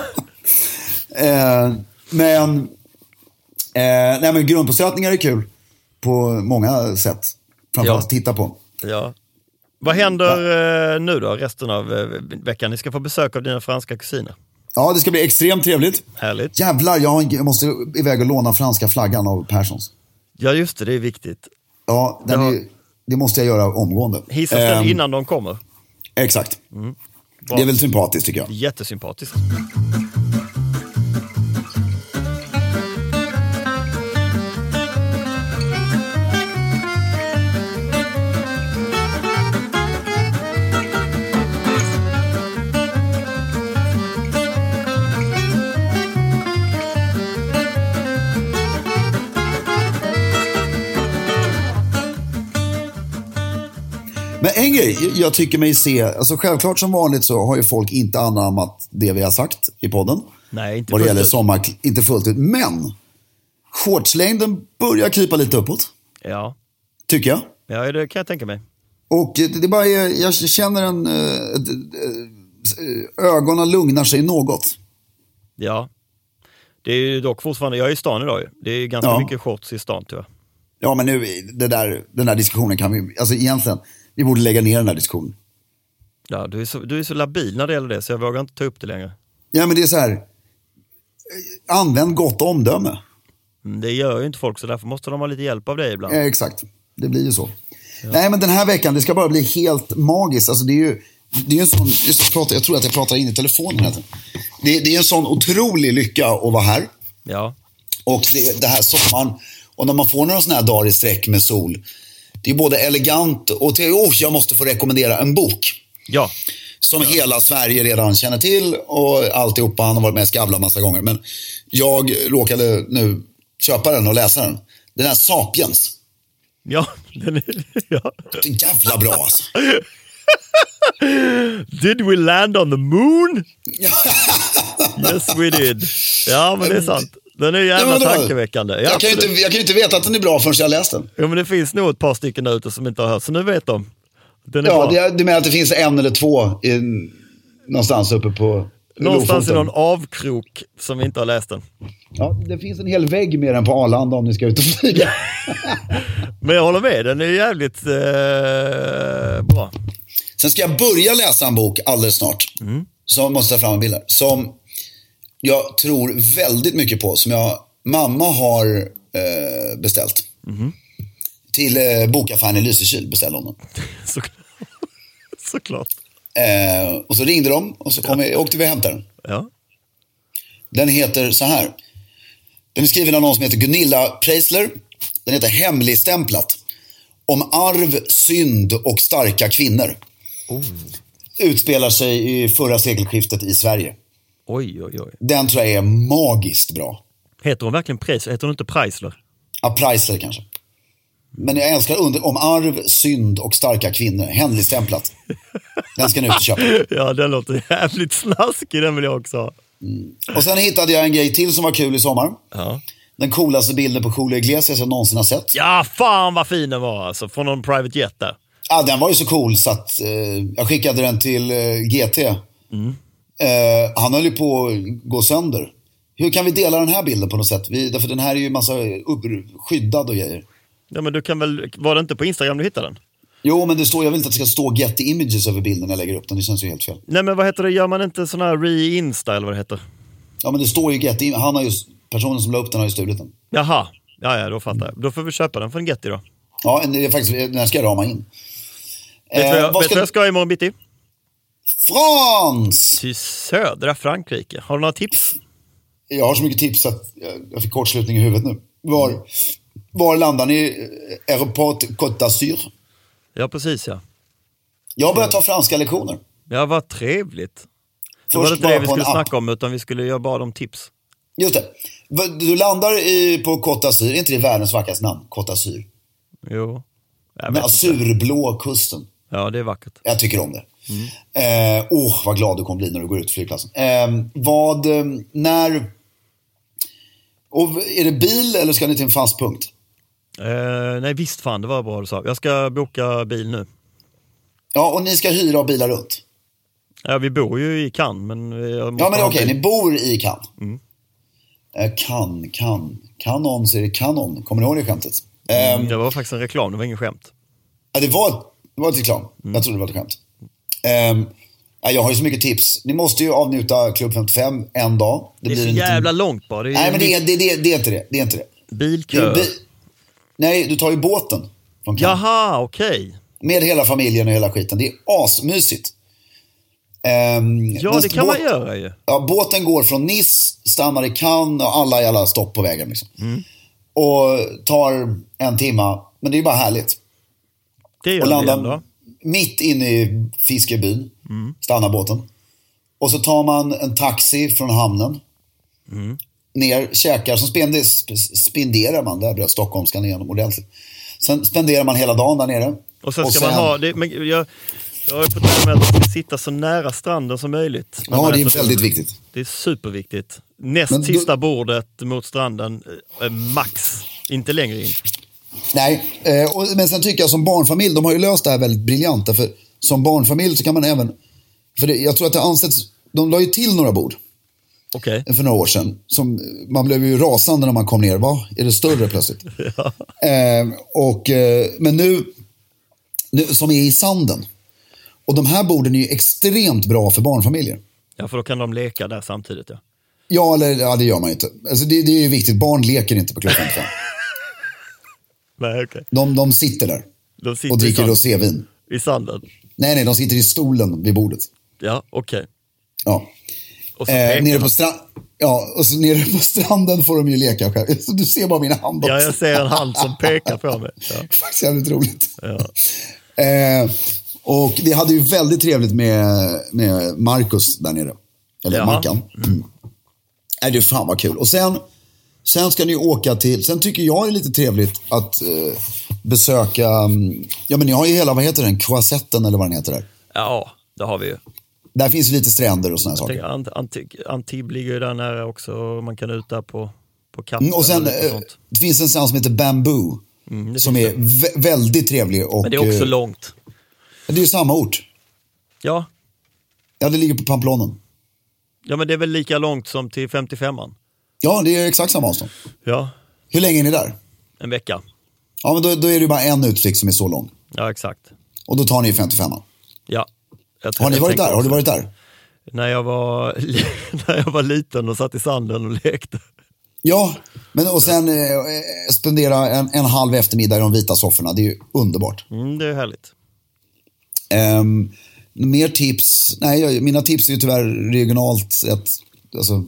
eh, men, eh, nej, men grundpåstötningar är kul på många sätt. Framförallt ja. titta på. Ja. Vad händer ja. nu då, resten av veckan? Ni ska få besök av dina franska kusiner. Ja, det ska bli extremt trevligt. Härligt. Jävlar, jag måste iväg och låna franska flaggan av Perssons. Ja, just det, det är viktigt. Ja, den har... är, det måste jag göra omgående. Hissas den um, innan de kommer? Exakt. Mm. Det är väl sympatiskt tycker jag. Jättesympatiskt. Men en grej, jag tycker mig se, alltså självklart som vanligt så har ju folk inte anammat det vi har sagt i podden. Nej, inte vad det fullt gäller ut. Sommar, inte fullt ut. Men shortslängden börjar krypa lite uppåt. Ja. Tycker jag. Ja, det kan jag tänka mig. Och det är bara, jag känner en, ögonen lugnar sig något. Ja. Det är ju dock fortfarande, jag är i stan idag ju. Det är ganska ja. mycket shorts i stan tyvärr. Ja, men nu, det där, den där diskussionen kan vi, alltså egentligen, vi borde lägga ner den där diskussionen. Ja, du är så, du är så labil när det gäller det, så jag vågar inte ta upp det längre. Ja, men det är så här, använd gott omdöme. Mm, det gör ju inte folk, så därför måste de ha lite hjälp av dig ibland. Ja, exakt, det blir ju så. Ja. Nej, men den här veckan, det ska bara bli helt magiskt. Alltså det är ju, det är en sån, jag, pratar, jag tror att jag pratar in i telefonen här. Det, det är en sån otrolig lycka att vara här. Ja. Och det, det här sommaren. Och när man får några såna här dagar i sträck med sol, det är både elegant och till, oh, jag måste få rekommendera en bok. Ja. Som ja. hela Sverige redan känner till och alltihopa, han har varit med i Skavlan massa gånger. Men jag råkade nu köpa den och läsa den. Den här Sapiens. Ja, den är, ja. Det är jävla bra alltså. Did we land on the moon? Yes we did. Ja, men det är sant. Den är jävla ja, tankeväckande. Ja, jag, kan ju inte, jag kan ju inte veta att den är bra förrän jag har läst den. Ja, men det finns nog ett par stycken där ute som inte har hört, så nu vet de. Den är ja, bra. Det, du menar att det finns en eller två i, någonstans uppe på... Någonstans i någon avkrok som inte har läst den. Ja, det finns en hel vägg med den på Arlanda om ni ska ut och flyga. Men jag håller med, den är jävligt eh, bra. Sen ska jag börja läsa en bok alldeles snart. Mm. Som måste ta fram en bild här. Som jag tror väldigt mycket på. Som jag, mamma har eh, beställt. Mm. Till eh, bokaffären i Lysekil beställde hon den. Såklart. Såklart. Eh, och så ringde de och så kom ja. vi, åkte vi och hämtade den. Ja. Den heter så här. Den är skriven av någon som heter Gunilla Preisler. Den heter Hemligstämplat. Om arv, synd och starka kvinnor. Oh. Utspelar sig i förra sekelskiftet i Sverige. Oj, oj, oj. Den tror jag är magiskt bra. Heter hon verkligen Preisler? Heter hon inte Preisler? Ja, Preisler kanske. Men jag älskar under om arv, synd och starka kvinnor. Hemligstämplat. Den ska ni ut och köpa. Ja, den låter jävligt snaskig. Den vill jag också ha. Mm. Och sen hittade jag en grej till som var kul i sommar. Ja. Den coolaste bilden på Julio Iglesias jag någonsin har sett. Ja, fan vad fin den var alltså. Från någon private jet där. Ja, den var ju så cool så att eh, jag skickade den till eh, G T. Mm. Eh, han höll ju på att gå sönder. Hur kan vi dela den här bilden på något sätt? Vi, därför den här är ju massa skyddad och grejer. Ja, men du kan väl... Var det inte på Instagram du hittade den? Jo, men det står, jag vill inte att det ska stå Getty Images över bilden när jag lägger upp den. Det känns ju helt fel. Nej, men vad heter det? Gör man inte sån här re-insta eller vad det heter? Ja, men det står ju Getty. Han har ju, personen som la upp den har ju stulit den. Jaha. Ja, ja, då fattar jag. Då får vi köpa den från Getty då. Ja, det är faktiskt, den här ska jag rama in. Vet du eh, vad jag ska... jag ska imorgon bitti? Frans! Till södra Frankrike. Har du några tips? Jag har så mycket tips att jag fick kortslutning i huvudet nu. Var, var landar ni? Aéroport Côte d'Azur? Ja, precis, ja. Jag har börjat ta franska lektioner. Ja, vad trevligt. Det var inte det vi skulle snacka om, utan vi skulle göra bara om tips. Just det. Du landar i, på Côte d'Azur. Är inte det världens vackraste namn? Côte d'Azur. Jo. Med azurblå kusten. Ja, det är vackert. Jag tycker om det. Mm. Eh, oh, vad glad du kommer bli när du går ut flygplatsen. Eh, vad, eh, när... Och är det bil eller ska ni till en fast punkt? Eh, nej, visst fan, det var bra du sa. Jag ska boka bil nu. Ja, och ni ska hyra bilar runt? Ja, vi bor ju i Cannes, men... Jag måste ja, men okej, okay, ni bor i Cannes. Mm. Eh, Cannes, Cannes. Canon, så är det Canon. Kommer ni ihåg det skämtet? Mm, eh, det var faktiskt en reklam, det var ingen skämt. Ja, det var, det var ett reklam. Mm. Jag trodde det var ett skämt. Eh, ja, jag har ju så mycket tips. Ni måste ju avnjuta Klubb femtiofem en dag. Det, det är blir så jävla liten... långt bara. Nej, men det är, det, det, det är inte det. Det är inte det. Bilkö. Det är bi... Nej, du tar ju båten från Cannes. Jaha, okej. Okay. Med hela familjen och hela skiten. Det är asmysigt. Um, ja, det kan båt... man göra ju. Ja, båten går från Nice, stannar i Cannes och alla jävla stopp på vägen. Liksom. Mm. Och tar en timma. Men det är ju bara härligt. Det gör och landa det ändå. Mitt inne i fiskebyn. Mm. Stannar båten. Och så tar man en taxi från hamnen. Mm. Ner, käkar. Så spender, spenderar man där. Stockholm ska igenom ordentligt. Sen spenderar man hela dagen där nere. Och sen ska och sen... man ha... Det, men jag, jag är på det med att man ska sitta så nära stranden som möjligt. Ja, det är väldigt viktigt. Det är superviktigt. Näst men sista du... bordet mot stranden, eh, max. Inte längre in. Nej, eh, och, men sen tycker jag som barnfamilj, de har ju löst det här väldigt briljant. För som barnfamilj så kan man även... För det, jag tror att det ansätts... De la ju till några bord. Okej. Okay. För några år sedan. Som, man blev ju rasande när man kom ner. Va? Är det större plötsligt? Ja. Eh, och, eh, men nu, nu... Som är i sanden. Och de här borden är ju extremt bra för barnfamiljer. Ja, för då kan de leka där samtidigt, ja. Ja, eller, ja det gör man inte. Alltså, det, det är ju viktigt. Barn leker inte på klockan fem. Nej, okay. de, de sitter där. De sitter och dricker rosévin. I sanden? Nej, nej, de sitter i stolen vid bordet. Ja, okej. Okay. Ja. Och så eh, nere på strand. Ja, och så nere på stranden får de ju leka själv. Så du ser bara mina hand också. Ja, jag ser en hand som pekar på mig. Ja. Faktiskt jävligt roligt. Ja. Eh, och vi hade ju väldigt trevligt med, med Marcus där nere. Eller Mackan. Mm. Äh, det är fan vad kul. Och sen, sen ska ni åka till... Sen tycker jag det är lite trevligt att eh, besöka... Ja, men ni har ju hela, vad heter den? Croisetten eller vad den heter där. Ja, det har vi ju. Där finns lite stränder och såna här saker. Ant, Antibes Antib ligger ju där nära också. Och man kan ut där på, på kappen. Mm, och sen och eh, det finns en stans som heter Bamboo. Mm, som är vä- väldigt trevlig. Och, men det är också eh, långt. Det är ju samma ort. Ja. Ja, det ligger på Pamplonen. Ja, men det är väl lika långt som till femtiofemman. Ja, det är exakt samma avstånd. Ja. Hur länge är ni där? En vecka. Ja, men då, då är det bara en utflykt som är så lång. Ja, exakt. Och då tar ni ju femtiofemman. Ja. Har ni varit där? Har du varit där? När jag var, när jag var liten och satt i sanden och lekte. Ja, men och sen eh, spendera en, en halv eftermiddag i de vita sofforna. Det är ju underbart. Mm, det är härligt. Um, mer tips? Nej, jag, mina tips är ju tyvärr regionalt sett. Alltså,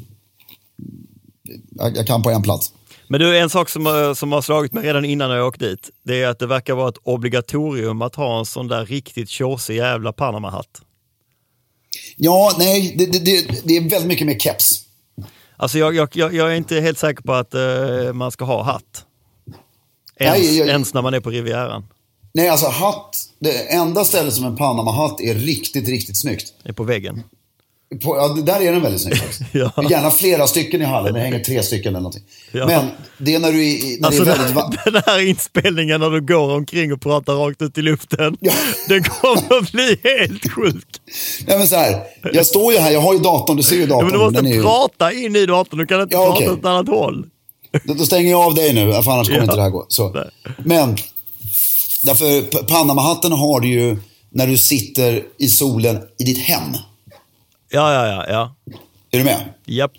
jag, jag kan på en plats. Men du, en sak som, som har slagit mig redan innan jag åkte dit, det är att det verkar vara ett obligatorium att ha en sån där riktigt tjåsig jävla Panama-hatt. Ja, nej, det, det, det, det är väldigt mycket mer keps. Alltså jag, jag, jag är inte helt säker på att uh, man ska ha hatt. Ens, nej, jag, ens när man är på Rivieran. Nej, alltså hatt, det enda stället som en Panama-hatt är riktigt, riktigt snyggt. Det är på väggen. På, ja, där är den väldigt snygg faktiskt. Ja. Gärna flera stycken i hallen, det hänger tre stycken eller någonting. Ja. Men det är när du är, när alltså det är väldigt... Va- den här inspelningen när du går omkring och pratar rakt ut i luften, ja. Den kommer att bli helt sjuk. Nej, men så här, jag står ju här, jag har ju datorn, du ser ju datorn. Ja, men du måste ju... prata in i datorn, du kan inte ja, prata okay. åt ett annat håll. Då, då stänger jag av dig nu, för annars kommer ja. inte det här gå. Så. Men, därför Panama-hatten har du ju när du sitter i solen i ditt hem. Ja, ja, ja, ja. Är du med? Japp.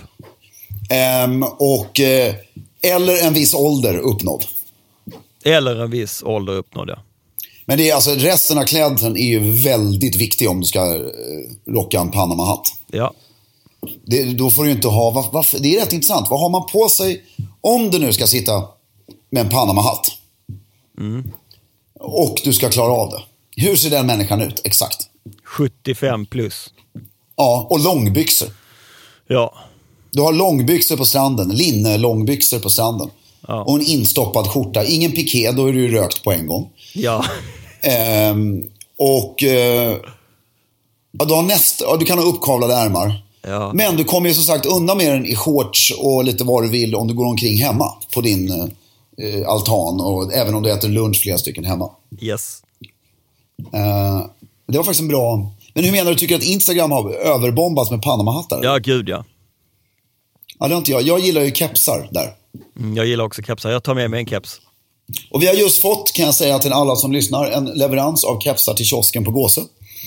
Um, och, eh, eller en viss ålder uppnådd. Eller en viss ålder uppnådd, ja. Men det är alltså, resten av klädseln är ju väldigt viktig om du ska eh, rocka en Panama-hatt. Ja. Det, då får du ju inte ha, var, var, det är rätt intressant. Vad har man på sig om du nu ska sitta med en Panama-hatt? Mm. Och du ska klara av det. Hur ser den människan ut, exakt? sjuttiofem plus. Ja, och långbyxor. Ja. Du har långbyxor på stranden, linne långbyxor på stranden. Ja. Och en instoppad skjorta. Ingen piké, då är du rökt på en gång. Ja. Ehm, och eh, ja, du, har näst, ja, du kan ha uppkavlade ärmar. Ja. Men du kommer ju som sagt undan med den i shorts och lite vad du vill om du går omkring hemma på din eh, altan. Och även om du äter lunch flera stycken hemma. Yes. Ehm, det var faktiskt en bra... Men hur menar du, tycker att Instagram har överbombats med Panama-hattar? Ja, gud ja. Ja, det har inte jag. Jag gillar ju kepsar där. Mm, jag gillar också kepsar. Jag tar med mig en keps. Och vi har just fått, kan jag säga till alla som lyssnar, en leverans av kepsar till kiosken på Gåse.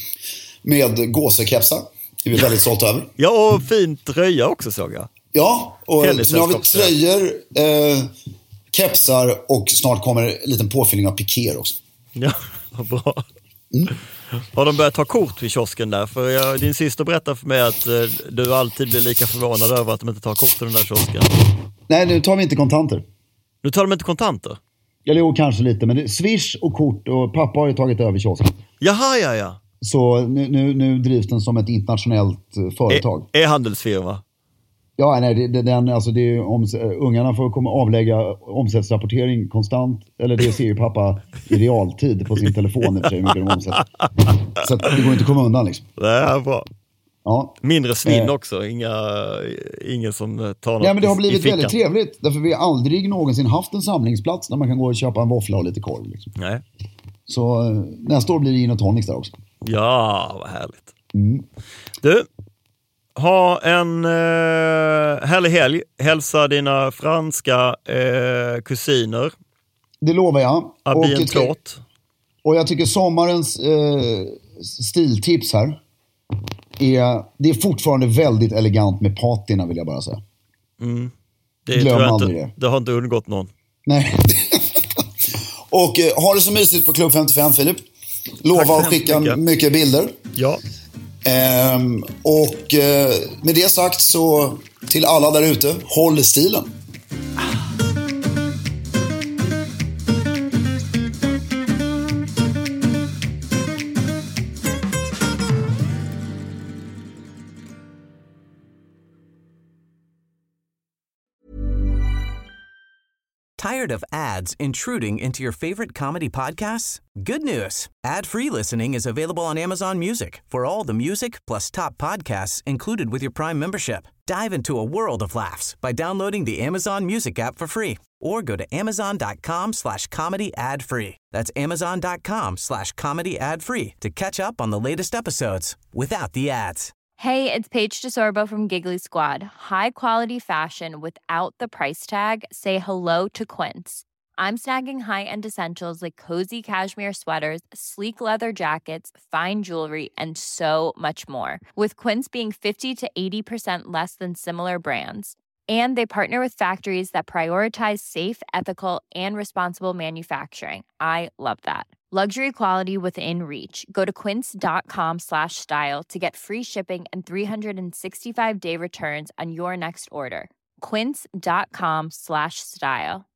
Med Gåse-kepsar. Det är vi väldigt stolta över. Ja, och fint tröja också, såg jag. Ja, och nu har vi tröjor, eh, kepsar och snart kommer en liten påfyllning av pikéer också. Ja, vad bra. Mm. Har de börjat ta kort vid kiosken där? För jag, din syster berättar för mig att eh, du alltid blir lika förvånad över att de inte tar kort i den där kiosken. Nej, nu tar vi inte kontanter. Nu tar de inte kontanter? Eller jo, kanske lite. Men det, Swish och kort, och pappa har ju tagit över kiosken. Jaha, ja, ja. Så nu, nu, nu drivs den som ett internationellt företag. Är handelsfirma? Ja, nej, det, det, den, alltså det är, om, ungarna får komma avlägga omsättsrapportering konstant. Eller det ser ju pappa i realtid på sin telefon i och för sig, hur mycket de omsätter. Så att det går inte att komma undan liksom. Det är bra. Ja. Mindre svinn eh. också, Inga, ingen som tar något. Nej, men det har blivit väldigt trevligt. Därför vi har aldrig någonsin haft en samlingsplats där man kan gå och köpa en våffla och lite korv. Liksom. Nej. Så nästa år blir det gin och tonics där också. Ja, vad härligt. Mm. Du, ha en eh, härlig helg. Hälsa dina franska eh, kusiner. Det lovar jag. Abbi en plåt. Och jag tycker sommarens eh, stiltips här är, det är fortfarande väldigt elegant med patina, vill jag bara säga. Mm. Det, Glöm tror jag aldrig inte, det. Det har inte undgått någon. Nej. Och eh, har det så mysigt på Klubb femtiofem, Filip. Lova att skicka mycket. mycket bilder. Ja. Ehm, och eh, med det sagt så till alla där ute, håll stilen. Tired of ads intruding into your favorite comedy podcasts? Good news. Ad-free listening is available on Amazon Music for all the music plus top podcasts included with your Prime membership. Dive into a world of laughs by downloading the Amazon Music app for free or go to amazon.com slash comedy ad free. That's amazon.com slash comedy ad free to catch up on the latest episodes without the ads. Hey, it's Paige DeSorbo from Giggly Squad. High quality fashion without the price tag. Say hello to Quince. I'm snagging high-end essentials like cozy cashmere sweaters, sleek leather jackets, fine jewelry, and so much more. With Quince being fifty to eighty percent less than similar brands. And they partner with factories that prioritize safe, ethical, and responsible manufacturing. I love that. Luxury quality within reach. Go to quince.com slash style to get free shipping and three sixty-five day returns on your next order. Quince.com slash style.